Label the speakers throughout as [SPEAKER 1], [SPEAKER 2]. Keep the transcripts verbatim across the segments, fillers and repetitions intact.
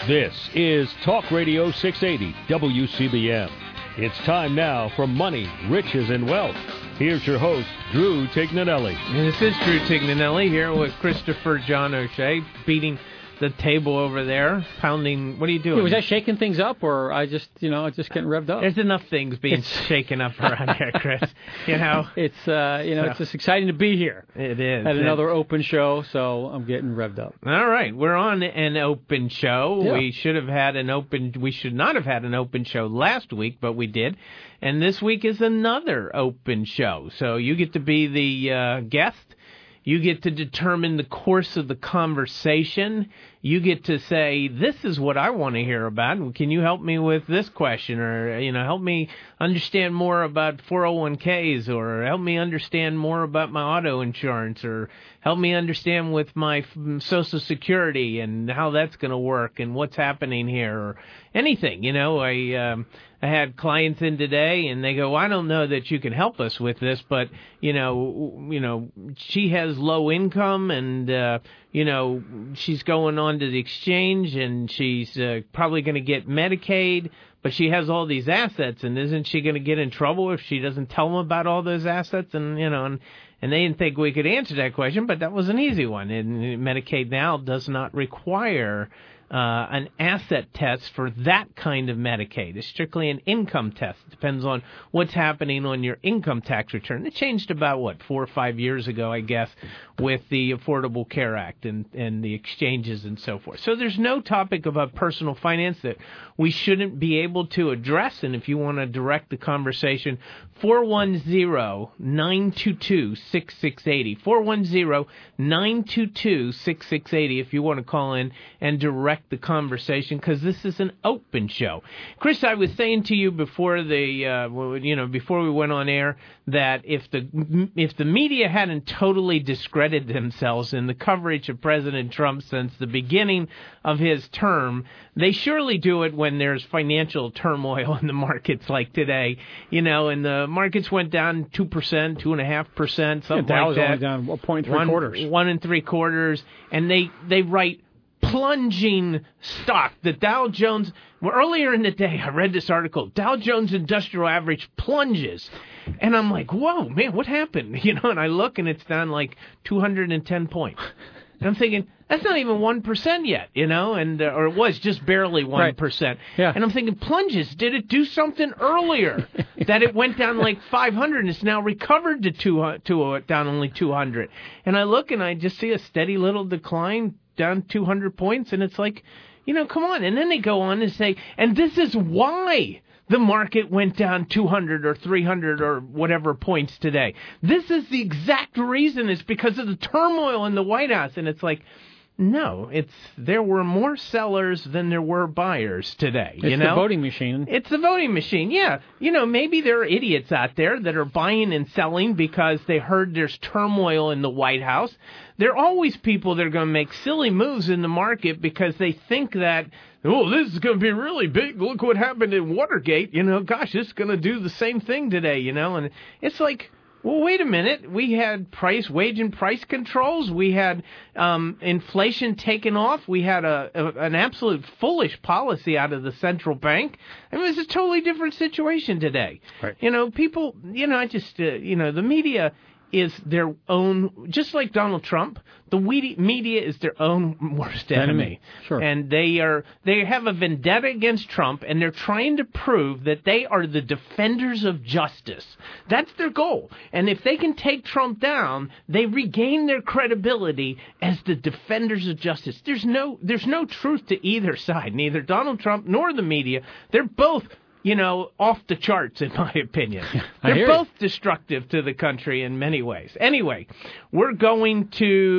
[SPEAKER 1] This is Talk Radio six eighty W C B M. It's time now for Money, Riches, and Wealth. Here's your host, Drew Tignanelli.
[SPEAKER 2] And this is Drew Tignanelli here with Christopher John O'Shea, beating the table over there, pounding. What are you doing?
[SPEAKER 3] Yeah, was I shaking things up, or I just, you know, just getting revved up?
[SPEAKER 2] There's enough things being it's, shaken up around here, Chris. You know,
[SPEAKER 3] it's uh, you know,
[SPEAKER 2] so,
[SPEAKER 3] it's just exciting to be here.
[SPEAKER 2] It is
[SPEAKER 3] at another open show, so I'm getting revved up.
[SPEAKER 2] All right, we're on an open show. Yeah. We should have had an open. We should not have had an open show last week, but we did. And this week is another open show. So you get to be the uh, guest. You get to determine the course of the conversation. You get to say, this is what I want to hear about. Can you help me with this question? Or, you know, help me understand more about four oh one k's, or help me understand more about my auto insurance, or help me understand with my Social Security and how that's going to work and what's happening here, or anything. You know, I um, I had clients in today, and they go, well, I don't know that you can help us with this, but, you know, you know, she has low income, and, uh, you know, she's going on to the exchange, and she's uh, probably going to get Medicaid, but she has all these assets, and isn't she going to get in trouble if she doesn't tell them about all those assets? And, you know, and, and they didn't think we could answer that question, but that was an easy one. And Medicaid now does not require Uh, an asset test for that kind of Medicaid. It's strictly an income test. It depends on what's happening on your income tax return. It changed about, what, four or five years ago, I guess, with the Affordable Care Act and, and the exchanges and so forth. So there's no topic about personal finance that we shouldn't be able to address. And if you want to direct the conversation, four one zero, nine two two, six six eight zero. four one zero, nine two two, six six eight zero if you want to call in and direct the conversation, because this is an open show. Chris, I was saying to you before the uh, you know before we went on air that if the if the media hadn't totally discredited themselves in the coverage of President Trump since the beginning of his term, they surely do it when there's financial turmoil in the markets like today. You know, and the markets went down two percent, two and a half percent, something
[SPEAKER 3] yeah,
[SPEAKER 2] like that.
[SPEAKER 3] Only down one point three
[SPEAKER 2] one,
[SPEAKER 3] quarters,
[SPEAKER 2] one and three quarters, and they they write plunging stock. The Dow Jones, well, earlier in the day, I read this article, Dow Jones Industrial Average plunges. And I'm like, whoa, man, what happened? You know, and I look, and it's down like two hundred ten points. And I'm thinking, that's not even one percent yet, you know, and uh, or it was just barely one percent.
[SPEAKER 3] Right. Yeah.
[SPEAKER 2] And I'm thinking, plunges, did it do something earlier that it went down like five hundred and it's now recovered to, two, to uh, down only two hundred? And I look, and I just see a steady little decline down two hundred points, and it's like, you know, come on. And then they go on and say, and this is why the market went down two hundred or three hundred or whatever points today. This is the exact reason. It's because of the turmoil in the White House. And it's like, no, it's there were more sellers than there were buyers today.
[SPEAKER 3] It's
[SPEAKER 2] you know?
[SPEAKER 3] the voting machine.
[SPEAKER 2] It's the voting machine, yeah. You know, maybe there are idiots out there that are buying and selling because they heard there's turmoil in the White House. There are always people that are going to make silly moves in the market because they think that, oh, this is going to be really big. Look what happened in Watergate. You know, gosh, this is going to do the same thing today, you know. And it's like, well, wait a minute. We had price, wage and price controls. We had um, inflation taken off. We had a, a an absolute foolish policy out of the central bank. I mean, it's a totally different situation today.
[SPEAKER 3] Right.
[SPEAKER 2] You know, people, you know, I just, uh, you know, the media is their own, just like Donald Trump, the media is their own worst enemy.
[SPEAKER 3] enemy. Sure.
[SPEAKER 2] And they are they have a vendetta against Trump, and they're trying to prove that they are the defenders of justice. That's their goal. And if they can take Trump down, they regain their credibility as the defenders of justice. There's no there's no truth to either side, neither Donald Trump nor the media. They're both, you know, off the charts, in my opinion. They're both
[SPEAKER 3] you.
[SPEAKER 2] destructive to the country in many ways. Anyway, we're going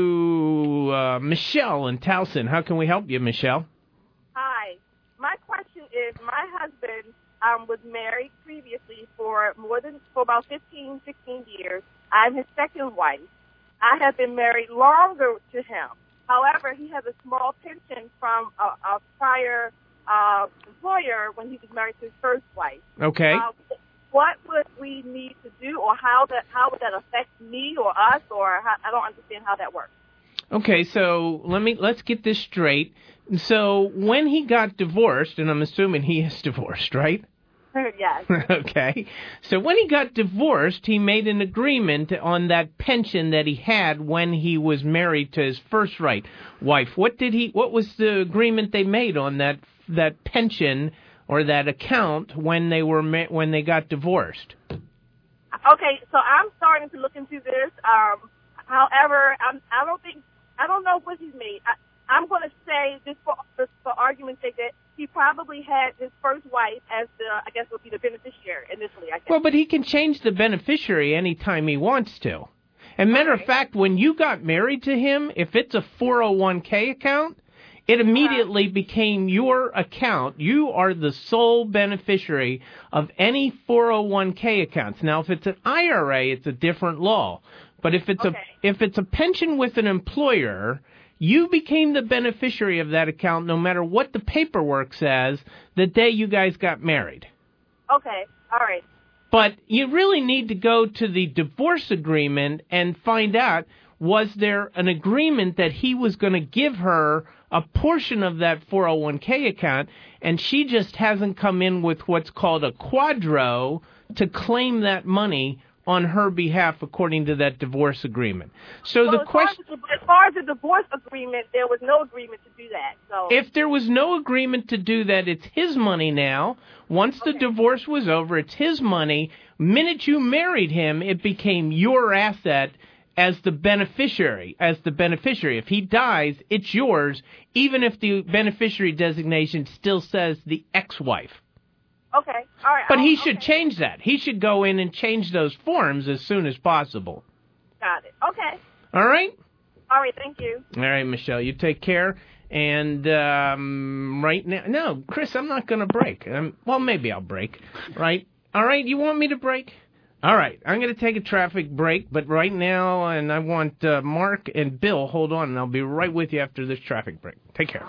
[SPEAKER 2] to uh, Michelle in Towson. How can we help you, Michelle?
[SPEAKER 4] Hi. My question is, my husband um, was married previously for more than, for about fifteen, sixteen years. I'm his second wife. I have been married longer to him. However, he has a small pension from a, a prior Uh, employer when he was married to his first wife.
[SPEAKER 2] Okay.
[SPEAKER 4] Uh, what would we need to do, or how that how would that affect me or us, or how, I don't understand how that works.
[SPEAKER 2] Okay, so let me let's get this straight. So when he got divorced, and I'm assuming he is divorced, right?
[SPEAKER 4] Yes.
[SPEAKER 2] Okay. So when he got divorced, he made an agreement on that pension that he had when he was married to his first right wife. What did he? What was the agreement they made on that that pension or that account when they were ma- when they got divorced?
[SPEAKER 4] Okay, so I'm starting to look into this. Um, however, I'm, I don't think I don't know what he's made. I, I'm going to say, just for, for argument's sake, that he probably had his first wife as the, I guess, would be the beneficiary initially, I guess.
[SPEAKER 2] Well, but he can change the beneficiary anytime he wants to. And matter
[SPEAKER 4] Okay.
[SPEAKER 2] of fact, when you got married to him, if it's a four oh one k account, it immediately uh-huh. became your account. You are the sole beneficiary of any four oh one k accounts. Now, if it's an I R A, it's a different law. But if it's
[SPEAKER 4] okay.
[SPEAKER 2] a if it's a pension with an employer, you became the beneficiary of that account no matter what the paperwork says the day you guys got married.
[SPEAKER 4] Okay, all right.
[SPEAKER 2] But you really need to go to the divorce agreement and find out, was there an agreement that he was going to give her a portion of that four oh one k account, and she just hasn't come in with what's called a quadro to claim that money on her behalf according to that divorce agreement. So
[SPEAKER 4] well,
[SPEAKER 2] the
[SPEAKER 4] as
[SPEAKER 2] question...
[SPEAKER 4] Far as, the, as far as the divorce agreement, there was no agreement to do that. So
[SPEAKER 2] If there was no agreement to do that, it's his money now. Once the
[SPEAKER 4] okay.
[SPEAKER 2] divorce was over, it's his money. Minute you married him, it became your asset as the beneficiary. As the beneficiary. If he dies, it's yours, even if the beneficiary designation still says the ex-wife.
[SPEAKER 4] Okay, all right.
[SPEAKER 2] But he
[SPEAKER 4] I'll,
[SPEAKER 2] should
[SPEAKER 4] okay.
[SPEAKER 2] change that. He should go in and change those forms as soon as possible.
[SPEAKER 4] Got it. Okay.
[SPEAKER 2] All right?
[SPEAKER 4] All right, thank you.
[SPEAKER 2] All right, Michelle, you take care. And um, right now, no, Chris, I'm not going to break. Um, well, maybe I'll break, right? All right, you want me to break? All right, I'm going to take a traffic break, but right now, and I want uh, Mark and Bill, hold on, and I'll be right with you after this traffic break. Take care.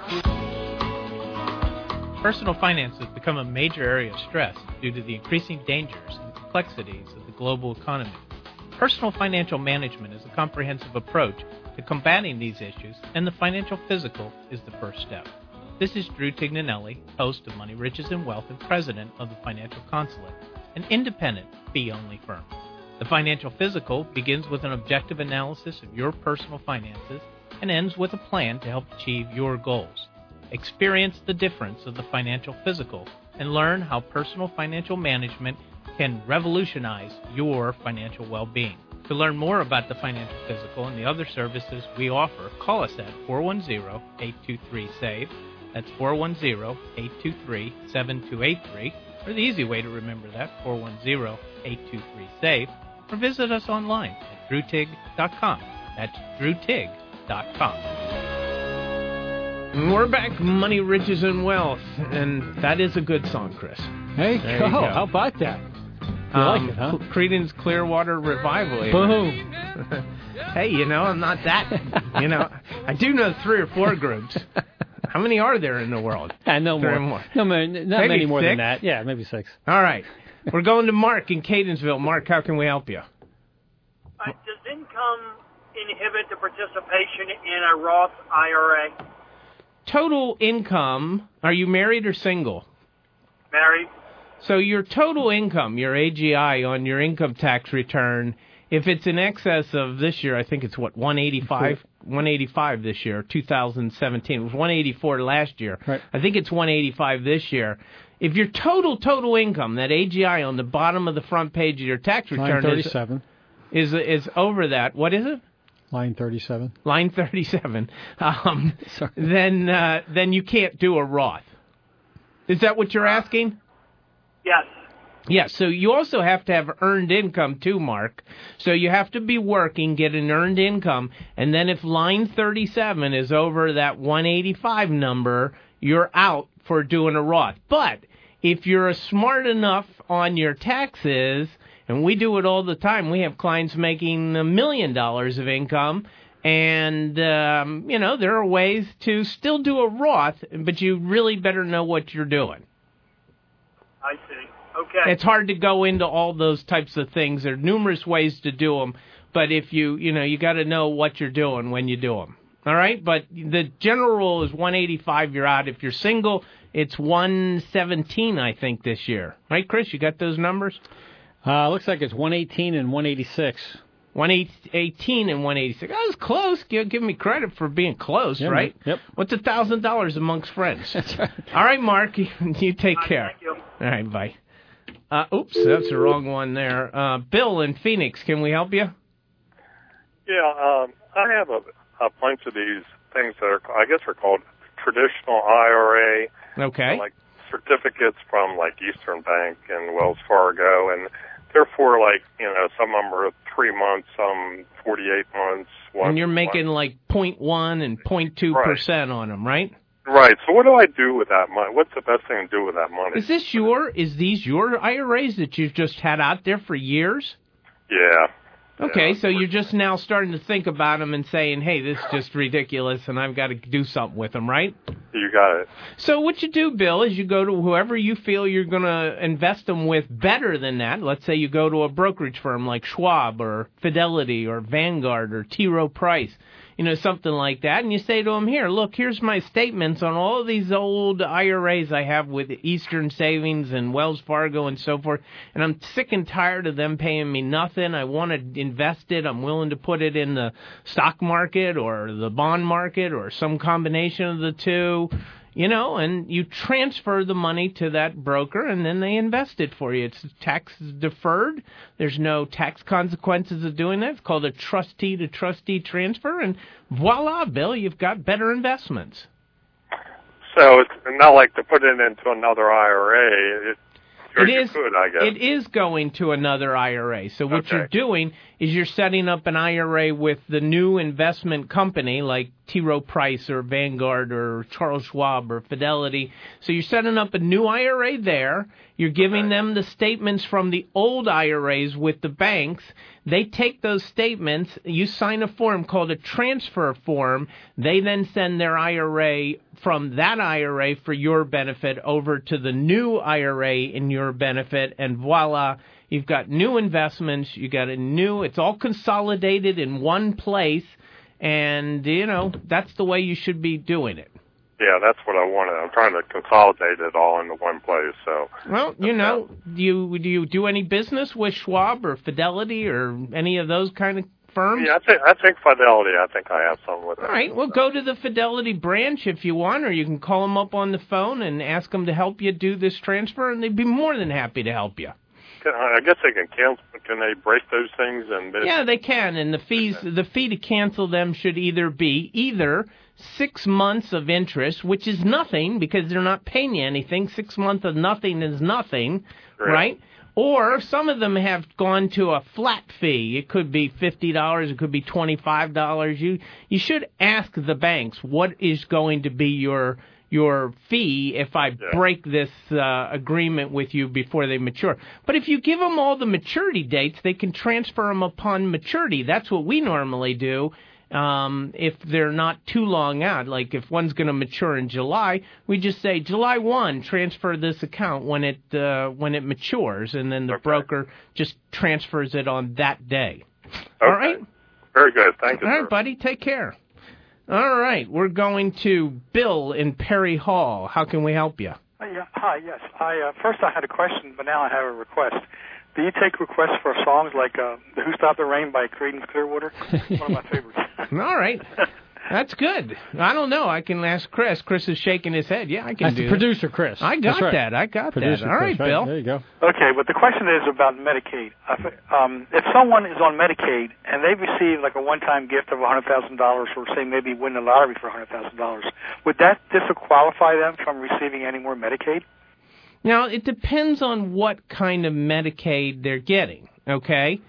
[SPEAKER 5] Personal finance has become a major area of stress due to the increasing dangers and complexities of the global economy. Personal financial management is a comprehensive approach to combating these issues, and the financial physical is the first step. This is Drew Tignanelli, host of Money, Riches, and Wealth and president of the Financial Consulate, an independent, fee-only firm. The financial physical begins with an objective analysis of your personal finances and ends with a plan to help achieve your goals. Experience the difference of the financial physical and learn how personal financial management can revolutionize your financial well-being. To learn more about the financial physical and the other services we offer, call us at four one zero, eight two three, S A V E. That's four one zero, eight two three, seven two eight three. Or the easy way to remember that, four one zero, eight two three, S A V E. Or visit us online at drew tig dot com. That's drew tig dot com.
[SPEAKER 2] We're back, Money, Riches, and Wealth, and that is a good song, Chris.
[SPEAKER 3] Hey,
[SPEAKER 2] There
[SPEAKER 3] go.
[SPEAKER 2] you go.
[SPEAKER 3] How about that? You
[SPEAKER 2] Um,
[SPEAKER 3] like it, huh?
[SPEAKER 2] Creedence Clearwater Revival.
[SPEAKER 3] Boom.
[SPEAKER 2] Hey, you know, I'm not that, you know, I do know three or four groups. How many are there in the world?
[SPEAKER 3] And no
[SPEAKER 2] Three
[SPEAKER 3] more.
[SPEAKER 2] or more.
[SPEAKER 3] No, man, not
[SPEAKER 2] Maybe
[SPEAKER 3] many more
[SPEAKER 2] six?
[SPEAKER 3] than that. Yeah, maybe six.
[SPEAKER 2] All right. We're going to Mark in Catonsville. Mark, how can we help you?
[SPEAKER 6] Uh, does income inhibit the participation in a Roth I R A?
[SPEAKER 2] Total income, are you married or single?
[SPEAKER 6] Married?
[SPEAKER 2] So your total income, your A G I on your income tax return, if it's in excess of this year, I think it's what, one eighty-five? one eighty-five this year, two thousand seventeen. It was one eighty-four last year.
[SPEAKER 3] Right.
[SPEAKER 2] I think it's one eighty-five this year. If your total, total income, that A G I on the bottom of the front page of your tax
[SPEAKER 3] Line
[SPEAKER 2] return is,
[SPEAKER 3] thirty-seven.
[SPEAKER 2] is is over that, what is it?
[SPEAKER 3] Line thirty-seven.
[SPEAKER 2] Line thirty-seven. Um,
[SPEAKER 3] Sorry.
[SPEAKER 2] then uh, then you can't do a Roth. Is that what you're asking?
[SPEAKER 6] Yes.
[SPEAKER 2] Yeah, so you also have to have earned income too, Mark. So you have to be working, get an earned income, and then if line thirty-seven is over that one eighty-five number, you're out for doing a Roth. But if you're smart enough on your taxes, and we do it all the time, we have clients making a million dollars of income, and, um, you know, there are ways to still do a Roth, but you really better know what you're doing.
[SPEAKER 6] I see. Okay.
[SPEAKER 2] It's hard to go into all those types of things. There are numerous ways to do them, but if you, you know, you got to know what you're doing when you do them. All right, but the general rule is one eighty-five, you're out. If you're single, it's one seventeen, I think, this year. Right, Chris? You got those numbers?
[SPEAKER 3] Uh, looks like it's one eighteen and one eighty-six.
[SPEAKER 2] one eighteen and one eighty-six. That was close. Give, give me credit for being close,
[SPEAKER 3] yep,
[SPEAKER 2] right?
[SPEAKER 3] Yep.
[SPEAKER 2] What's one thousand dollars amongst friends?
[SPEAKER 3] That's right.
[SPEAKER 2] All right, Mark, you, you take
[SPEAKER 6] Hi,
[SPEAKER 2] care.
[SPEAKER 6] Thank you.
[SPEAKER 2] All right, bye. Uh, oops, that's the wrong one there. Uh, Bill in Phoenix, can we help you?
[SPEAKER 7] Yeah, um, I have a, a bunch of these things that are, I guess, are called traditional I R A.
[SPEAKER 2] Okay.
[SPEAKER 7] Like certificates from like Eastern Bank and Wells Fargo, and therefore, like, you know, some of them are three months, some forty-eight months. One,
[SPEAKER 2] and you're making
[SPEAKER 7] one.
[SPEAKER 2] like zero point one and zero point two percent right. on them, right?
[SPEAKER 7] Right. So what do I do with that money? What's the best thing to do with that money?
[SPEAKER 2] Is this your, is these your I R As that you've just had out there for years?
[SPEAKER 7] Yeah.
[SPEAKER 2] Okay,
[SPEAKER 7] yeah.
[SPEAKER 2] so you're just now starting to think about them and saying, hey, this is just ridiculous and I've got to do something with them, right?
[SPEAKER 7] You got it.
[SPEAKER 2] So what you do, Bill, is you go to whoever you feel you're going to invest them with better than that. Let's say you go to a brokerage firm like Schwab or Fidelity or Vanguard or T. Rowe Price, you know, something like that, and you say to them, here, look, here's my statements on all of these old I R As I have with Eastern Savings and Wells Fargo and so forth, and I'm sick and tired of them paying me nothing. I want to invest it. I'm willing to put it in the stock market or the bond market or some combination of the two. You know, and you transfer the money to that broker, and then they invest it for you. It's tax deferred. There's no tax consequences of doing that. It's called a trustee-to-trustee transfer, and voila, Bill, you've got better investments.
[SPEAKER 7] So it's not like to put it into another I R A. It,
[SPEAKER 2] It is,
[SPEAKER 7] could, I guess.
[SPEAKER 2] it is going to another I R A. So what
[SPEAKER 7] okay.
[SPEAKER 2] you're doing is you're setting up an I R A with the new investment company like T. Rowe Price or Vanguard or Charles Schwab or Fidelity. So you're setting up a new I R A there. You're giving okay. them the statements from the old I R As with the banks. They take those statements. You sign a form called a transfer form. They then send their I R A from that I R A for your benefit over to the new I R A in your benefit, and voila, you've got new investments, you got a new, it's all consolidated in one place, and, you know, that's the way you should be doing it.
[SPEAKER 7] Yeah, that's what I wanted. I'm trying to consolidate it all into one place, so.
[SPEAKER 2] Well, you know, do you, do you do any business with Schwab or Fidelity or any of those kind of firms?
[SPEAKER 7] Yeah, I think, I think Fidelity, I think I have some with it.
[SPEAKER 2] All right, well, go to the Fidelity branch if you want, or you can call them up on the phone and ask them to help you do this transfer, and they'd be more than happy to help you.
[SPEAKER 7] Can, I guess they can cancel. Can they break those things? And they,
[SPEAKER 2] yeah, they can, and the fees, okay. the fee to cancel them should either be either six months of interest, which is nothing because they're not paying you anything. Six months of nothing is nothing, Great. right? Or some of them have gone to a flat fee. It could be fifty dollars. It could be twenty-five dollars. You you should ask the banks what is going to be your your fee if I yeah. break this uh, agreement with you before they mature. But if you give them all the maturity dates, they can transfer them upon maturity. That's what we normally do. Um, if they're not too long out, like if one's going to mature in July, we just say July first, transfer this account when it uh, when it matures, and then the okay. broker just transfers it on that day.
[SPEAKER 7] Okay.
[SPEAKER 2] All right?
[SPEAKER 7] Very good. Thank you,
[SPEAKER 2] All
[SPEAKER 7] sir.
[SPEAKER 2] right, buddy. Take care. All right. We're going to Bill in Perry Hall. How can we help you?
[SPEAKER 8] Uh, yeah, hi, yes. I uh, first I had a question, but now I have a request. Do you take requests for songs like uh, the Who Stopped the Rain by Creedence Clearwater? One of my favorites.
[SPEAKER 2] All right. That's good. I don't know. I can ask Chris. Chris is shaking his head. Yeah, I can
[SPEAKER 3] That's
[SPEAKER 2] do
[SPEAKER 3] the
[SPEAKER 2] that.
[SPEAKER 3] producer, Chris.
[SPEAKER 2] I got
[SPEAKER 3] right.
[SPEAKER 2] that. I got
[SPEAKER 3] producer
[SPEAKER 2] that. All
[SPEAKER 3] Chris,
[SPEAKER 2] right, Bill.
[SPEAKER 3] There you go.
[SPEAKER 8] Okay, but the question is about Medicaid. Um, if someone is on Medicaid and they receive like a one-time gift of one hundred thousand dollars or say maybe win the lottery for one hundred thousand dollars, would that disqualify them from receiving any more Medicaid?
[SPEAKER 2] Now, it depends on what kind of Medicaid they're getting, okay?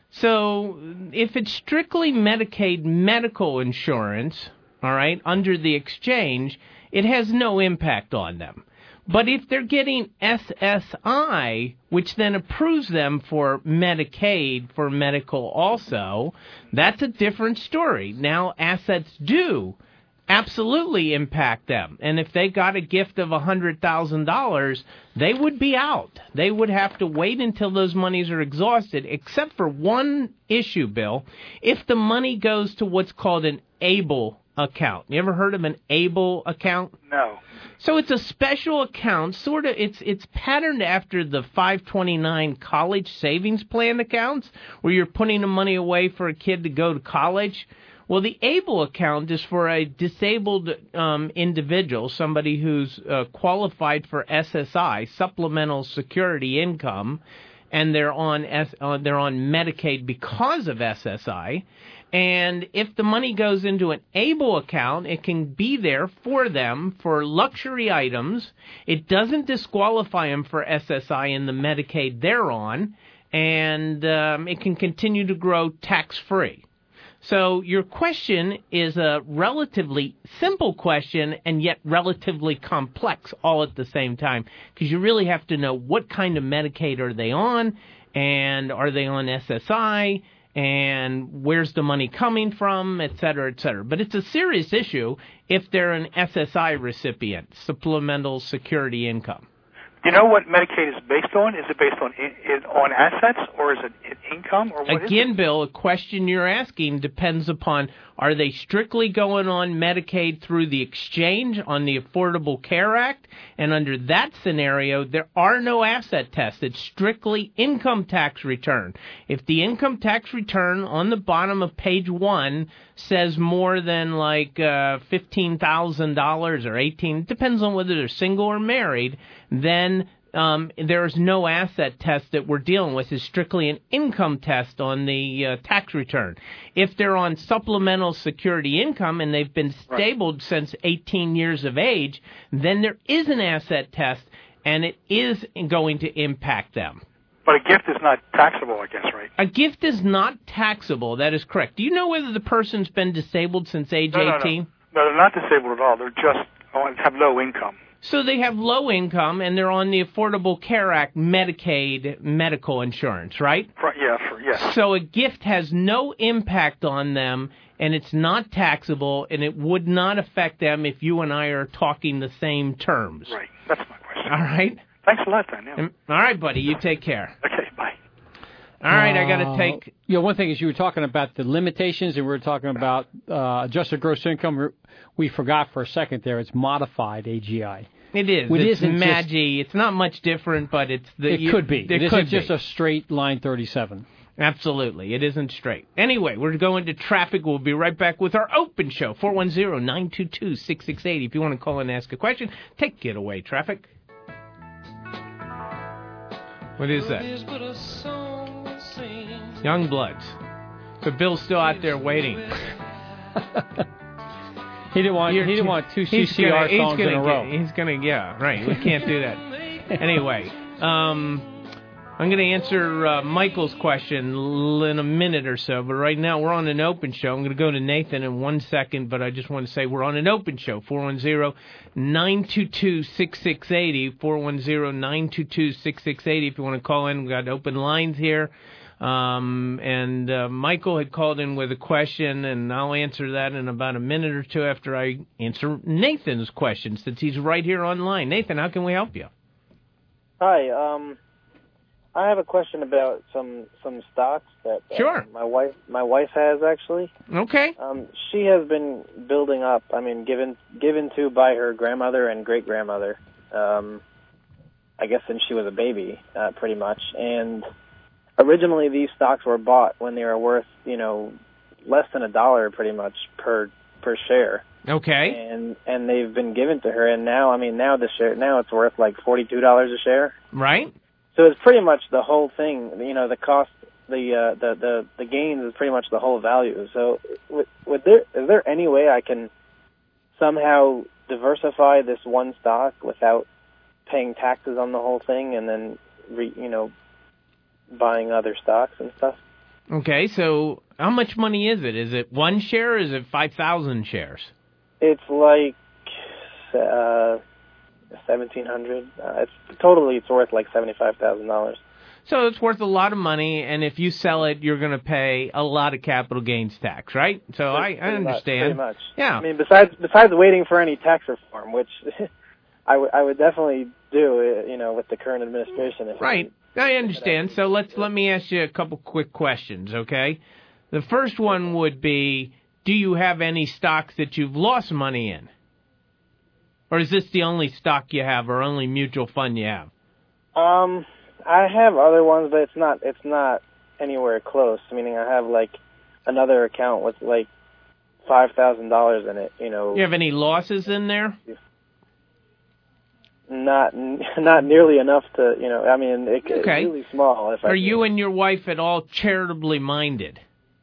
[SPEAKER 2] So if it's strictly Medicaid medical insurance, all right, under the exchange, it has no impact on them. But if they're getting S S I, which then approves them for Medicaid for medical also, that's a different story. Now, assets do absolutely impact them. And if they got a gift of one hundred thousand dollars, they would be out. They would have to wait until those monies are exhausted, except for one issue, Bill. If the money goes to what's called an ABLE account. You ever heard of an ABLE account?
[SPEAKER 8] No.
[SPEAKER 2] So it's a special account, sort of. It's it's patterned after the five twenty-nine college savings plan accounts, where you're putting the money away for a kid to go to college. Well, the ABLE account is for a disabled um, individual, somebody who's uh, qualified for S S I, Supplemental Security Income, and they're on S, uh, they're on Medicaid because of S S I. And if the money goes into an ABLE account, it can be there for them for luxury items. It doesn't disqualify them for S S I in the Medicaid they're on, and um, it can continue to grow tax-free. So your question is a relatively simple question and yet relatively complex all at the same time, because you really have to know what kind of Medicaid are they on, and are they on S S I, and where's the money coming from, et cetera, et cetera. But it's a serious issue if they're an S S I recipient, Supplemental Security Income.
[SPEAKER 8] You know what Medicaid is based on? Is it based on in, on assets, or is it income, or what
[SPEAKER 2] Again,
[SPEAKER 8] is it?
[SPEAKER 2] Bill, a question you're asking depends upon, are they strictly going on Medicaid through the exchange on the Affordable Care Act? And under that scenario, there are no asset tests. It's strictly income tax return. If the income tax return on the bottom of page one says more than like uh, fifteen thousand dollars or eighteen, it depends on whether they're single or married, then um, there's no asset test that we're dealing with. It's strictly an income test on the uh, tax return. If they're on supplemental security income and they've been stabled right. since eighteen years of age, then there is an asset test, and it is going to impact them.
[SPEAKER 8] But a gift is not taxable, I guess, right?
[SPEAKER 2] A gift is not taxable. That is correct. Do you know whether the person's been disabled since age
[SPEAKER 8] no,
[SPEAKER 2] eighteen?
[SPEAKER 8] No, no. no, they're not disabled at all. They're just have low income.
[SPEAKER 2] So they have low income, and they're on the Affordable Care Act Medicaid medical insurance, right?
[SPEAKER 8] Yeah, for, yes.
[SPEAKER 2] So a gift has no impact on them, and it's not taxable, and it would not affect them if you and I are talking the same terms.
[SPEAKER 8] Right. That's my question.
[SPEAKER 2] All right?
[SPEAKER 8] Thanks a lot, then. Yeah.
[SPEAKER 2] All right, buddy. You take care.
[SPEAKER 8] Okay, bye.
[SPEAKER 2] All right,
[SPEAKER 3] uh,
[SPEAKER 2] I got to take...
[SPEAKER 3] Yeah, one thing is you were talking about the limitations, and we were talking about uh, adjusted gross income. We forgot for a second there, it's modified A G I.
[SPEAKER 2] It is.
[SPEAKER 3] It
[SPEAKER 2] it's
[SPEAKER 3] isn't
[SPEAKER 2] Maggi. It's not much different, but it's the.
[SPEAKER 3] It
[SPEAKER 2] you,
[SPEAKER 3] could be.
[SPEAKER 2] It,
[SPEAKER 3] it
[SPEAKER 2] could
[SPEAKER 3] isn't just
[SPEAKER 2] be.
[SPEAKER 3] a straight line thirty-seven.
[SPEAKER 2] Absolutely. It isn't straight. Anyway, we're going to traffic. We'll be right back with our open show, four one zero, nine two two, six six eight zero. If you want to call and ask a question, take it away, traffic. What is that? Young Bloods. So Bill's still out there waiting.
[SPEAKER 3] He didn't want.
[SPEAKER 2] You're
[SPEAKER 3] he didn't
[SPEAKER 2] too,
[SPEAKER 3] want two C C R
[SPEAKER 2] gonna,
[SPEAKER 3] songs
[SPEAKER 2] gonna
[SPEAKER 3] in a
[SPEAKER 2] get,
[SPEAKER 3] row.
[SPEAKER 2] He's gonna. Yeah, right. We can't do that. Anyway, um, I'm going to answer uh, Michael's question in a minute or so, but right now we're on an open show. I'm going to go to Nathan in one second, but I just want to say we're on an open show, four one zero, nine two two, six six eight zero, four one zero, nine two two, six six eight zero. If you want to call in, we've got open lines here. Um, and uh, Michael had called in with a question, and I'll answer that in about a minute or two after I answer Nathan's question, since he's right here online. Nathan, how can we help you?
[SPEAKER 9] Hi, um... I have a question about some some stocks that uh,
[SPEAKER 2] sure.
[SPEAKER 9] my wife my wife has actually.
[SPEAKER 2] Okay.
[SPEAKER 9] Um, she has been building up. I mean, given given to by her grandmother and great grandmother. Um, I guess since she was a baby, uh, pretty much. And originally, these stocks were bought when they were worth, you know, less than a dollar, pretty much per per share.
[SPEAKER 2] Okay.
[SPEAKER 9] And and they've been given to her, and now I mean now the share now it's worth like forty two dollars a share.
[SPEAKER 2] Right.
[SPEAKER 9] So it's pretty much the whole thing, you know, the cost, the uh, the, the the gains is pretty much the whole value. So would, would there, is there any way I can somehow diversify this one stock without paying taxes on the whole thing and then, re, you know, buying other stocks and stuff?
[SPEAKER 2] Okay, so how much money is it? Is it one share or is it five thousand shares?
[SPEAKER 9] It's like... Uh, seventeen hundred. Uh, it's totally it's worth like seventy five thousand dollars.
[SPEAKER 2] So it's worth a lot of money, and if you sell it, you're going to pay a lot of capital gains tax, right? So pretty, I, I understand. Much,
[SPEAKER 9] pretty much.
[SPEAKER 2] Yeah.
[SPEAKER 9] I mean, besides besides waiting for any tax reform, which I, w- I would definitely do, you know, with the current administration. If
[SPEAKER 2] right. I understand. So let's let me ask you a couple quick questions, okay? The first one would be: do you have any stocks that you've lost money in? Or is this the only stock you have or only mutual fund you have?
[SPEAKER 9] Um, I have other ones, but it's not it's not anywhere close. Meaning I have like another account with like five thousand dollars in it. You know.
[SPEAKER 2] You have any losses in there?
[SPEAKER 9] Not not nearly enough to, you know, I mean, it,
[SPEAKER 2] okay.
[SPEAKER 9] It's really small. If
[SPEAKER 2] Are
[SPEAKER 9] I
[SPEAKER 2] you and your wife at all charitably minded?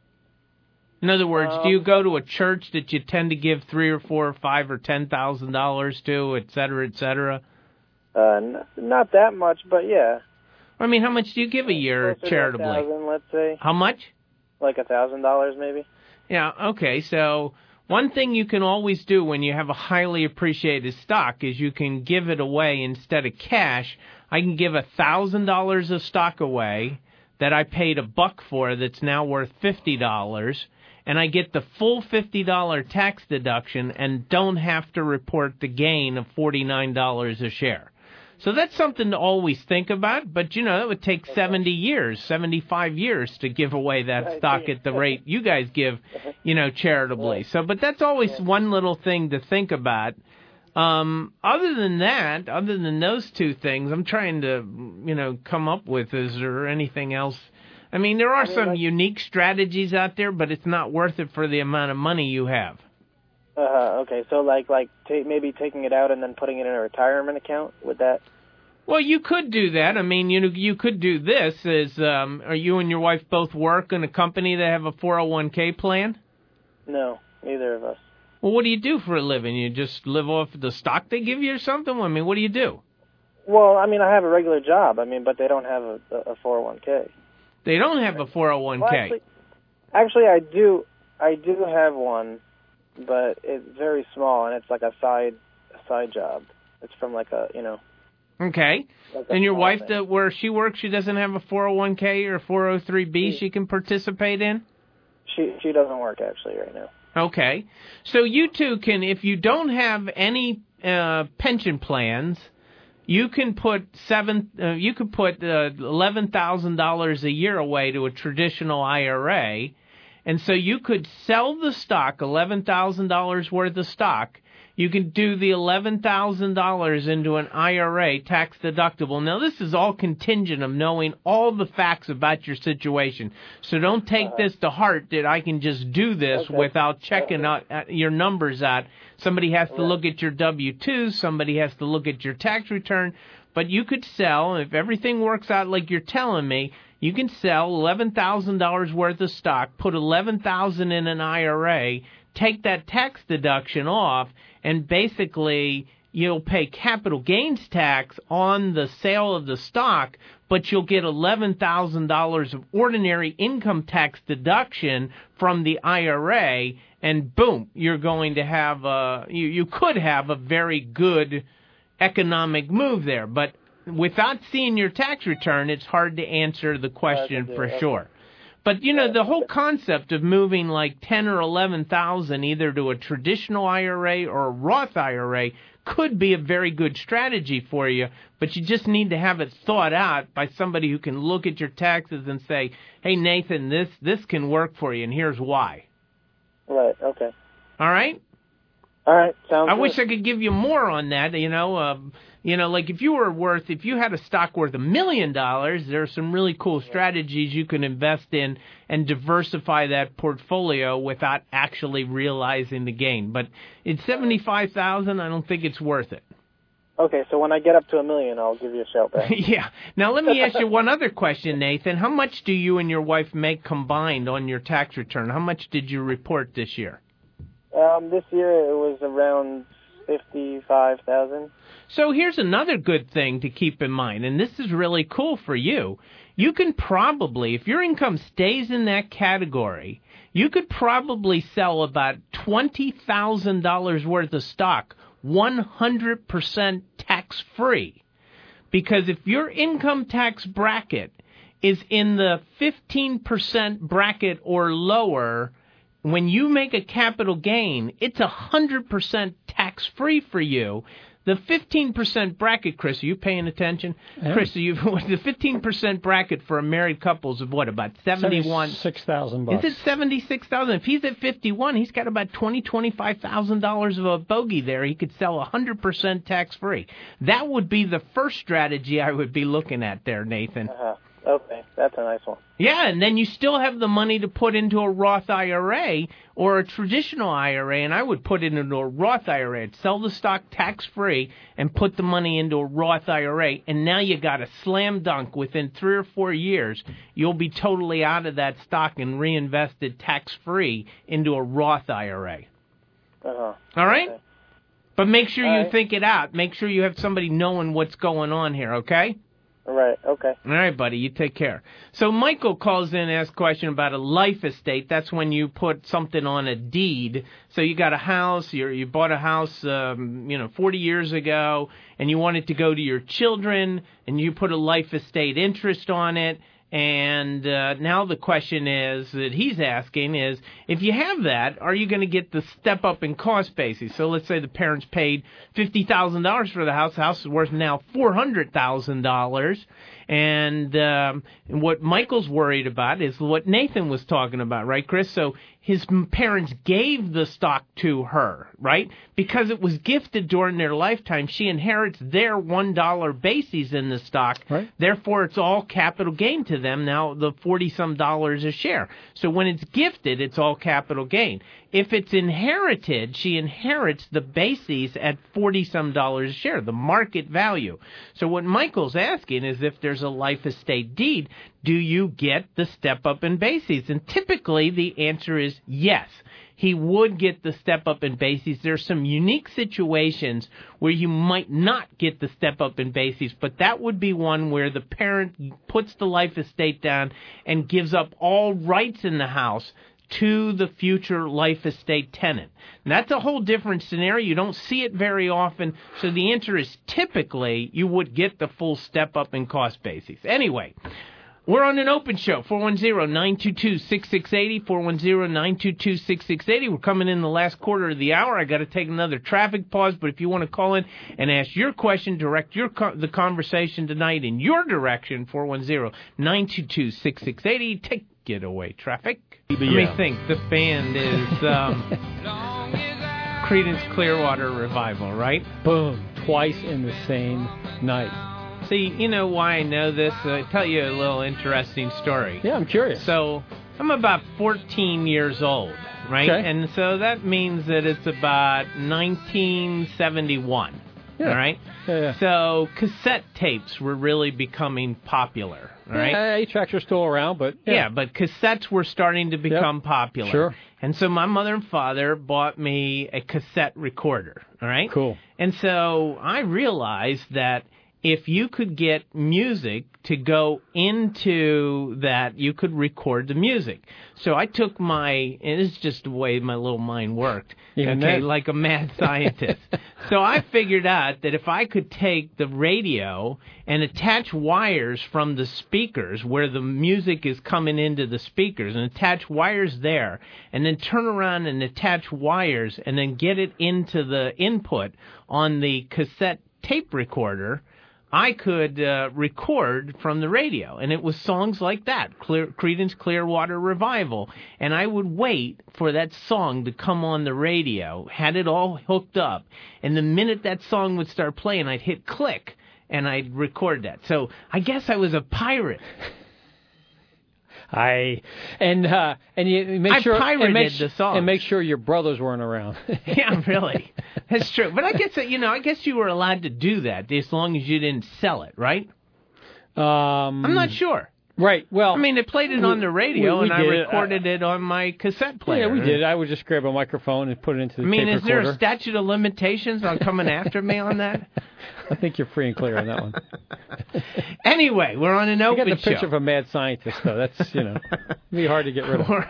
[SPEAKER 2] In other words,
[SPEAKER 9] um,
[SPEAKER 2] do you go to a church that you tend to give three or four or five or ten thousand dollars to, et cetera, et cetera?
[SPEAKER 9] Uh, n- not that much, but yeah.
[SPEAKER 2] I mean, how much do you give a year
[SPEAKER 9] Closer
[SPEAKER 2] charitably?
[SPEAKER 9] To a thousand, let's say.
[SPEAKER 2] How much?
[SPEAKER 9] Like a thousand dollars, maybe.
[SPEAKER 2] Yeah. Okay. So one thing you can always do when you have a highly appreciated stock is you can give it away instead of cash. I can give a thousand dollars of stock away that I paid a buck for that's now worth fifty dollars, and I get the full fifty dollars tax deduction and don't have to report the gain of forty-nine dollars a share. So that's something to always think about, but, you know, it would take seventy years, seventy-five years to give away that stock at the rate you guys give, you know, charitably. So, but that's always one little thing to think about. Um, other than that, other than those two things, I'm trying to, you know, come up with, is there anything else? I mean, there are some unique strategies out there, but it's not worth it for the amount of money you have.
[SPEAKER 9] Uh, okay, so like like ta- maybe taking it out and then putting it in a retirement account, would that?
[SPEAKER 2] Well, you could do that. I mean, you know, you could do this. Is um, are you and your wife both work in a company that have a four oh one k plan?
[SPEAKER 9] No, neither of us.
[SPEAKER 2] Well, what do you do for a living? You just live off the stock they give you or something? I mean, what do you do?
[SPEAKER 9] Well, I mean, I have a regular job. I mean, but they don't have a, a four oh one k.
[SPEAKER 2] They don't have a four oh one k.
[SPEAKER 9] Well, actually, actually, I do. I do have one, but it's very small, and it's like a side a side job. It's from like a, you know.
[SPEAKER 2] Okay.
[SPEAKER 9] Like
[SPEAKER 2] and your wife,
[SPEAKER 9] thing.
[SPEAKER 2] that where she works, she doesn't have a four oh one k or four oh three b she, she can participate in?
[SPEAKER 9] She she doesn't work, actually, right now.
[SPEAKER 2] Okay. So you two can, if you don't have any uh, pension plans, you can put seven. Uh, you could put uh, eleven thousand dollars a year away to a traditional I R A, and so you could sell the stock, eleven thousand dollars worth of stock. You can do the eleven thousand dollars into an I R A, tax deductible. Now, this is all contingent of knowing all the facts about your situation. So don't take uh-huh. this to heart that I can just do this okay. without checking okay. out your numbers out. Somebody has to right. look at your W two. Somebody has to look at your tax return. But you could sell, if everything works out like you're telling me, you can sell eleven thousand dollars worth of stock, put eleven thousand dollars in an I R A, take that tax deduction off, and basically you'll pay capital gains tax on the sale of the stock, but you'll get eleven thousand dollars of ordinary income tax deduction from the I R A, and boom, you're going to have a, you, you could have a very good economic move there. But without seeing your tax return, it's hard to answer the question for sure. But, you know, the whole concept of moving like ten or eleven thousand either to a traditional I R A or a Roth I R A could be a very good strategy for you, but you just need to have it thought out by somebody who can look at your taxes and say, hey, Nathan, this, this can work for you, and here's why.
[SPEAKER 9] Right, okay.
[SPEAKER 2] All right?
[SPEAKER 9] All right, sounds
[SPEAKER 2] I
[SPEAKER 9] good.
[SPEAKER 2] wish I could give you more on that, you know. Uh, you know, like if you were worth, if you had a stock worth a million dollars, there are some really cool strategies you can invest in and diversify that portfolio without actually realizing the gain. But at seventy-five thousand dollars, I don't think it's worth it.
[SPEAKER 9] Okay, so when I get up to a million, I'll give you a shout back.
[SPEAKER 2] Yeah. Now, let me ask you one other question, Nathan. How much do you and your wife make combined on your tax return? How much did you report this year?
[SPEAKER 9] Um, this year it was around fifty-five thousand.
[SPEAKER 2] So here's another good thing to keep in mind, and this is really cool for you. You can probably, if your income stays in that category, you could probably sell about twenty thousand dollars worth of stock one hundred percent tax-free. Because if your income tax bracket is in the fifteen percent bracket or lower, when you make a capital gain, it's one hundred percent tax-free for you. The fifteen percent bracket, Chris, are you paying attention?
[SPEAKER 3] Yeah.
[SPEAKER 2] Chris, are you, the fifteen percent bracket for a married couple is of what, about seventy-one?
[SPEAKER 3] seventy-six thousand bucks.
[SPEAKER 2] Is it seventy-six thousand? If he's at fifty-one, he's got about twenty, twenty-five thousand dollars of a bogey there. He could sell one hundred percent tax-free. That would be the first strategy I would be looking at there, Nathan.
[SPEAKER 9] Uh-huh. Okay, that's a nice one.
[SPEAKER 2] Yeah, and then you still have the money to put into a Roth I R A or a traditional I R A, and I would put it into a Roth I R A. I'd sell the stock tax-free and put the money into a Roth I R A, and now you got a slam dunk. Within three or four years, you'll be totally out of that stock and reinvested tax-free into a Roth I R A.
[SPEAKER 9] Uh-huh.
[SPEAKER 2] All right?
[SPEAKER 9] Okay.
[SPEAKER 2] But make sure
[SPEAKER 9] All
[SPEAKER 2] you
[SPEAKER 9] right.
[SPEAKER 2] think it out. Make sure you have somebody knowing what's going on here, okay?
[SPEAKER 9] Right, okay.
[SPEAKER 2] All right, buddy, you take care. So Michael calls in and asks a question about a life estate. That's when you put something on a deed. So you got a house, you you bought a house, um, you know, forty years ago, and you want it to go to your children, and you put a life estate interest on it. And uh, now the question is that he's asking is, if you have that, are you going to get the step up in cost basis? So let's say the parents paid fifty thousand dollars for the house. The house is worth now four hundred thousand dollars. And um, what Michael's worried about is what Nathan was talking about, right, Chris? So his parents gave the stock to her, right? Because it was gifted during their lifetime, she inherits their one dollar basis in the stock.
[SPEAKER 3] Right.
[SPEAKER 2] Therefore, it's all capital gain to them now, the forty-some dollars a share. So when it's gifted, it's all capital gain. If it's inherited, she inherits the basis at forty-some dollars a share, the market value. So what Michael's asking is if there's a life estate deed, do you get the step up in basis? And typically the answer is yes. He would get the step up in basis. There's some unique situations where you might not get the step up in basis, but that would be one where the parent puts the life estate down and gives up all rights in the house to the future life estate tenant. And that's a whole different scenario. You don't see it very often. So the answer is typically you would get the full step up in cost basis. Anyway, we're on an open show, four one zero, nine two two, six six eight zero, four one zero, nine two two, six six eight zero. We're coming in the last quarter of the hour. I got to take another traffic pause, but if you want to call in and ask your question, direct your co- the conversation tonight in your direction, four one zero, nine two two, six six eight zero. Take it away, traffic. Let me think. The band is um, Creedence Clearwater Revival, right?
[SPEAKER 3] Boom. Twice in the same night.
[SPEAKER 2] See, you know why I know this? I'll tell you a little interesting story.
[SPEAKER 3] Yeah, I'm curious.
[SPEAKER 2] So I'm about fourteen years old, right?
[SPEAKER 3] Okay.
[SPEAKER 2] And so that means that it's about nineteen seventy-one,
[SPEAKER 3] Yeah.
[SPEAKER 2] all right?
[SPEAKER 3] Yeah, yeah.
[SPEAKER 2] So cassette tapes were really becoming popular, all right?
[SPEAKER 3] Yeah, eight tracks are still around, but
[SPEAKER 2] Yeah.
[SPEAKER 3] yeah.
[SPEAKER 2] but cassettes were starting to become
[SPEAKER 3] Yep.
[SPEAKER 2] popular.
[SPEAKER 3] Sure.
[SPEAKER 2] And so my mother and father bought me a cassette recorder, all right?
[SPEAKER 3] Cool.
[SPEAKER 2] And so I realized that if you could get music to go into that, you could record the music. So I took my, and it's just the way my little mind worked,
[SPEAKER 3] Even
[SPEAKER 2] okay,
[SPEAKER 3] that.
[SPEAKER 2] like a mad scientist. So I figured out that if I could take the radio and attach wires from the speakers where the music is coming into the speakers and attach wires there and then turn around and attach wires and then get it into the input on the cassette tape recorder, I could uh, record from the radio, and it was songs like that, Clear, Creedence Clearwater Revival, and I would wait for that song to come on the radio, had it all hooked up, and the minute that song would start playing, I'd hit click, and I'd record that. So I guess I was a pirate.
[SPEAKER 3] I and uh, and you make
[SPEAKER 2] I
[SPEAKER 3] sure
[SPEAKER 2] pirated
[SPEAKER 3] and make,
[SPEAKER 2] the songs.
[SPEAKER 3] and make sure your brothers weren't around.
[SPEAKER 2] Yeah, really. That's true. But I guess that, you know, I guess you were allowed to do that as long as you didn't sell it, right?
[SPEAKER 3] Um,
[SPEAKER 2] I'm not sure.
[SPEAKER 3] Right. Well,
[SPEAKER 2] I mean, they played it on the radio,
[SPEAKER 3] we- we
[SPEAKER 2] and I
[SPEAKER 3] did it.
[SPEAKER 2] recorded it on my cassette player.
[SPEAKER 3] yeah, we did. I would just grab a microphone and put it into the
[SPEAKER 2] I mean,
[SPEAKER 3] tape
[SPEAKER 2] is there a
[SPEAKER 3] recorder.
[SPEAKER 2] statute of limitations on coming after me on that?
[SPEAKER 3] I think you're free and clear on that one.
[SPEAKER 2] Anyway, we're on an
[SPEAKER 3] You
[SPEAKER 2] open
[SPEAKER 3] got the picture
[SPEAKER 2] show.
[SPEAKER 3] of a mad scientist, though. That's, you know, it'd be hard to get rid of.
[SPEAKER 2] We're,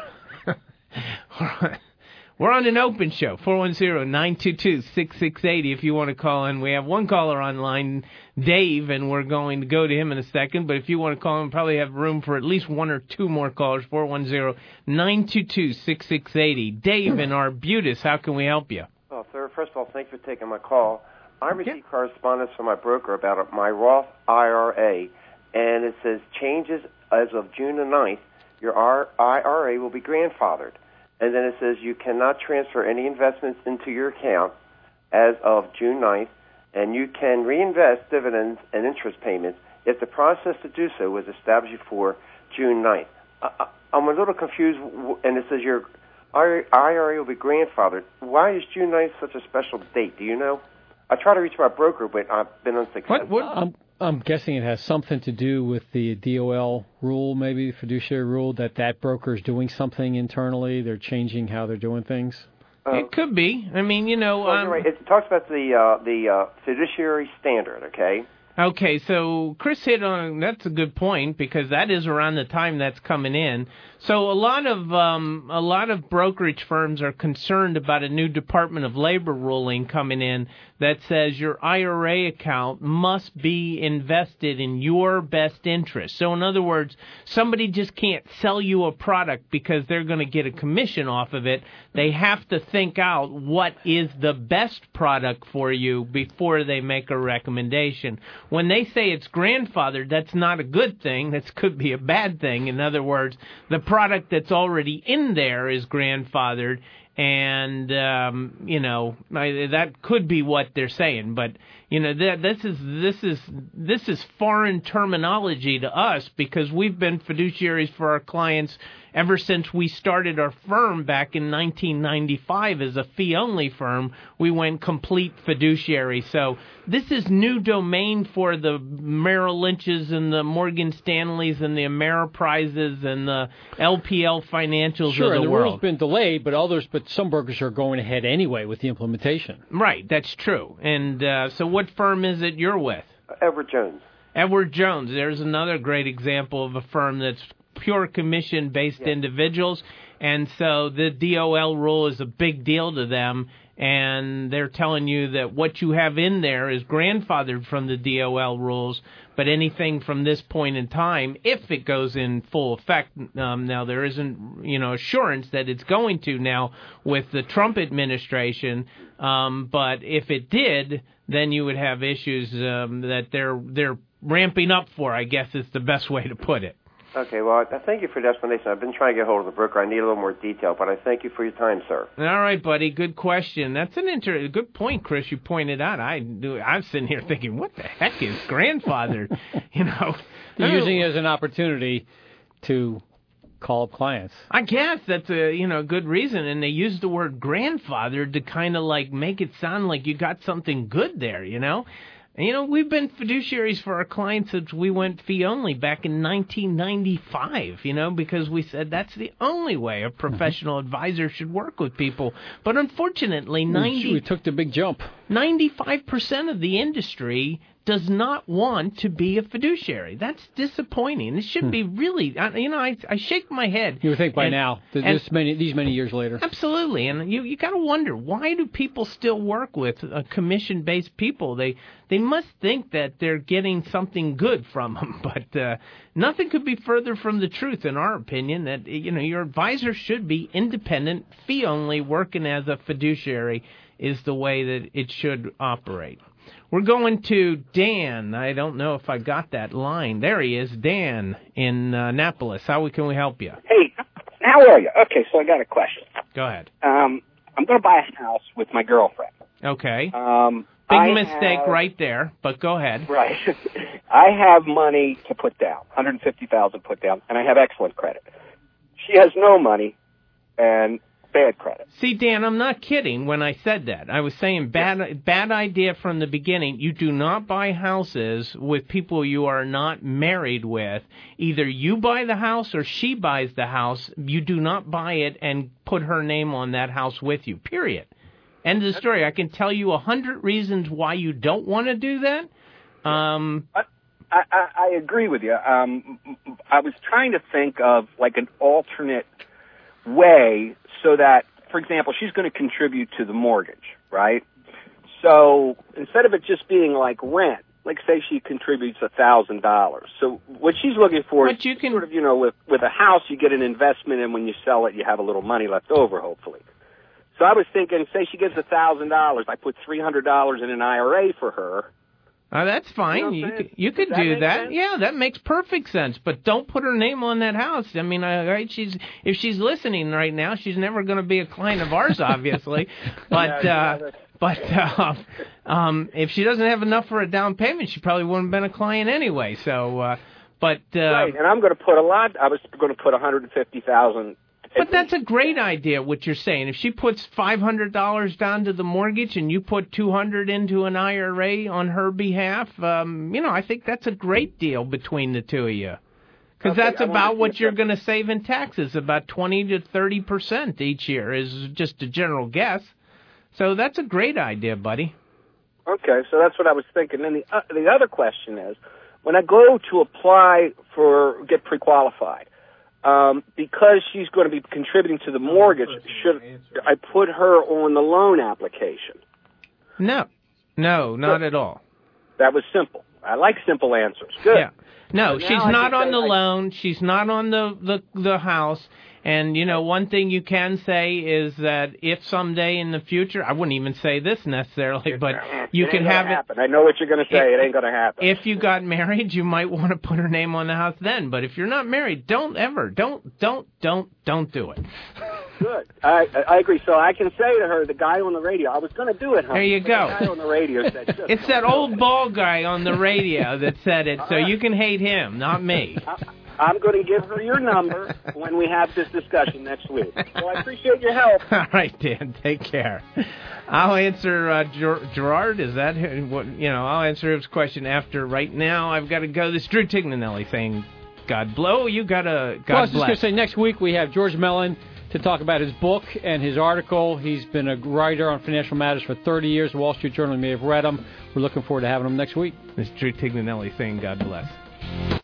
[SPEAKER 2] we're on an open show, four one zero, nine two two, six six eight zero if you want to call in. We have one caller online, Dave, and we're going to go to him in a second. But if you want to call in, probably have room for at least one or two more callers, four one zero, nine two two, six six eight zero. Dave in Arbutus, how can we help you?
[SPEAKER 10] Well, sir, first of all, thanks for taking my call. I received yeah. correspondence from my broker about my Roth I R A, and it says changes as of June the ninth, your I R A will be grandfathered. And then it says you cannot transfer any investments into your account as of June ninth, and you can reinvest dividends and interest payments if the process to do so was established before June ninth. I, I'm a little confused, and it says your I R A will be grandfathered. Why is June ninth such a special date? Do you know? I try to reach my broker, but I've been unsuccessful.
[SPEAKER 3] What, what? I'm, I'm guessing it has something to do with the D O L rule, maybe the fiduciary rule, that that broker is doing something internally. They're changing how they're doing things.
[SPEAKER 2] Uh, it could be. I mean, you know.
[SPEAKER 10] Well,
[SPEAKER 2] um,
[SPEAKER 10] right. It talks about the uh, the uh, fiduciary standard, okay?
[SPEAKER 2] Okay, so Chris hit on, that's a good point, because that is around the time that's coming in. So a lot of um, a lot of brokerage firms are concerned about a new Department of Labor ruling coming in that says your I R A account must be invested in your best interest. So in other words, somebody just can't sell you a product because they're going to get a commission off of it. They have to think out what is the best product for you before they make a recommendation. When they say it's grandfathered, that's not a good thing. That could be a bad thing. In other words, the product that's already in there is grandfathered, and um, you know that could be what they're saying. But you know that this is this is this is foreign terminology to us because we've been fiduciaries for our clients ever since we started our firm back in nineteen ninety-five as a fee-only firm. We went complete fiduciary. So this is new domain for the Merrill Lynches and the Morgan Stanleys and the Ameriprises and the L P L Financials
[SPEAKER 3] sure,
[SPEAKER 2] of the,
[SPEAKER 3] and the
[SPEAKER 2] world.
[SPEAKER 3] rule's been delayed, but others, but some brokers are going ahead anyway with the implementation.
[SPEAKER 2] Right, that's true. And uh, so what firm is it you're with?
[SPEAKER 10] Edward Jones.
[SPEAKER 2] Edward Jones. There's another great example of a firm that's pure commission-based yeah. individuals, and so the D O L rule is a big deal to them, and they're telling you that what you have in there is grandfathered from the D O L rules, but anything from this point in time, if it goes in full effect, um, now there isn't, you know, assurance that it's going to now with the Trump administration, um, but if it did, then you would have issues um, that they're they're ramping up for, I guess is the best way to put it.
[SPEAKER 10] Okay, well, I thank you for the explanation. I've been trying to get hold of the broker. I need a little more detail, but I thank you for your time, sir.
[SPEAKER 2] All right, buddy. Good question. That's an inter- good point, Chris. You pointed out. I do. I'm sitting here thinking, what the heck is grandfathered? you know,
[SPEAKER 3] You're using it as an opportunity to call up clients.
[SPEAKER 2] I guess that's a you know good reason, and they use the word grandfathered to kind of like make it sound like you got something good there. You know. And, you know, we've been fiduciaries for our clients since we went fee-only back in nineteen ninety-five, you know, because we said that's the only way a professional mm-hmm. advisor should work with people. But unfortunately, ninety
[SPEAKER 3] we took the big jump.
[SPEAKER 2] ninety-five percent of the industry does not want to be a fiduciary. That's disappointing. It should hmm. be really, you know, I, I shake my head.
[SPEAKER 3] You would think by
[SPEAKER 2] and,
[SPEAKER 3] now, this many, these many years later.
[SPEAKER 2] Absolutely. And you you got to wonder, why do people still work with uh, commission-based people? They they must think that they're getting something good from them. But uh, nothing could be further from the truth, in our opinion, that, you know, your advisor should be independent, fee-only, working as a fiduciary is the way that it should operate. We're going to Dan. I don't know if I got that line. There he is, Dan in uh, Annapolis. How can we help you?
[SPEAKER 11] Hey, how are you? Okay, so I got a question.
[SPEAKER 2] Go ahead.
[SPEAKER 11] Um, I'm going to buy a house with my girlfriend.
[SPEAKER 2] Okay.
[SPEAKER 11] Um,
[SPEAKER 2] Big
[SPEAKER 11] I
[SPEAKER 2] mistake
[SPEAKER 11] have,
[SPEAKER 2] right there, but go ahead.
[SPEAKER 11] Right. I have money to put down, one hundred fifty thousand dollars put down, and I have excellent credit. She has no money and bad credit.
[SPEAKER 2] See, Dan, I'm not kidding when I said that. I was saying bad yeah. bad idea from the beginning. You do not buy houses with people you are not married with. Either you buy the house or she buys the house. You do not buy it and put her name on that house with you, period. End of the story. I can tell you a hundred reasons why you don't want to do that. Um,
[SPEAKER 11] I, I, I agree with you. Um, I was trying to think of like an alternate way so that, for example, she's going to contribute to the mortgage, right? So instead of it just being like rent, like say she contributes a thousand dollars. So what she's looking for
[SPEAKER 2] but
[SPEAKER 11] is
[SPEAKER 2] you can,
[SPEAKER 11] sort of, you know, with, with a house, you get an investment, and when you sell it, you have a little money left over, hopefully. So I was thinking, say she gives a thousand dollars, I put three hundred dollars in an I R A for her.
[SPEAKER 2] Oh, that's fine.
[SPEAKER 11] You know
[SPEAKER 2] you could, you could
[SPEAKER 11] that
[SPEAKER 2] do that.
[SPEAKER 11] Sense?
[SPEAKER 2] Yeah, that makes perfect sense. But don't put her name on that house. I mean, uh, right? She's if she's listening right now, she's never going to be a client of ours, obviously. But
[SPEAKER 11] yeah,
[SPEAKER 2] uh, but uh, um, if she doesn't have enough for a down payment, she probably wouldn't have been a client anyway. So, uh, but uh,
[SPEAKER 11] right, and I'm going to put a lot. I was going to put one hundred fifty thousand.
[SPEAKER 2] But that's a great idea, what you're saying. If she puts five hundred dollars down to the mortgage and you put two hundred dollars into an I R A on her behalf, um, you know, I think that's a great deal between the two of you. Because
[SPEAKER 11] okay,
[SPEAKER 2] that's about what you're going to save in taxes, about twenty to thirty percent each year is just a general guess. So that's a great idea, buddy.
[SPEAKER 11] Okay, so that's what I was thinking. And the, uh, the other question is, when I go to apply for, get pre-qualified, Um, because she's going to be contributing to the mortgage, should I put her on the loan application?
[SPEAKER 2] No. No, not Good. at all.
[SPEAKER 11] That was simple. I like simple answers. Good.
[SPEAKER 2] Yeah. No, so she's not on the I... loan. She's not on the, the, the house. And, you know, one thing you can say is that if someday in the future, I wouldn't even say this necessarily, but you
[SPEAKER 11] it
[SPEAKER 2] can have it.
[SPEAKER 11] Happen. I know what you're going to say. It, it ain't going to happen.
[SPEAKER 2] If you got married, you might want to put her name on the house then. But if you're not married, don't ever, don't, don't, don't, don't do it.
[SPEAKER 11] Good. I I agree. So I can say to her, the guy on the radio, I was going to do it, huh?
[SPEAKER 2] There you go.
[SPEAKER 11] The guy on the radio said, just
[SPEAKER 2] it's that old bald guy on the radio that said it, so you can hate him, not me.
[SPEAKER 11] I, I'm going to give her your number when we have this discussion next week. So I appreciate your help.
[SPEAKER 2] All right, Dan. Take care. I'll answer uh, Ger- Gerard. Is that what you know? I'll answer his question after. Right now, I've got to go. This Drew Tignanelli saying, "God blow." You got to. God
[SPEAKER 3] well, I was
[SPEAKER 2] bless.
[SPEAKER 3] just going to say next week we have George Mellon to talk about his book and his article. He's been a writer on financial matters for thirty years. The Wall Street Journal, you may have read him. We're looking forward to having him next week.
[SPEAKER 2] This Drew Tignanelli saying, "God bless."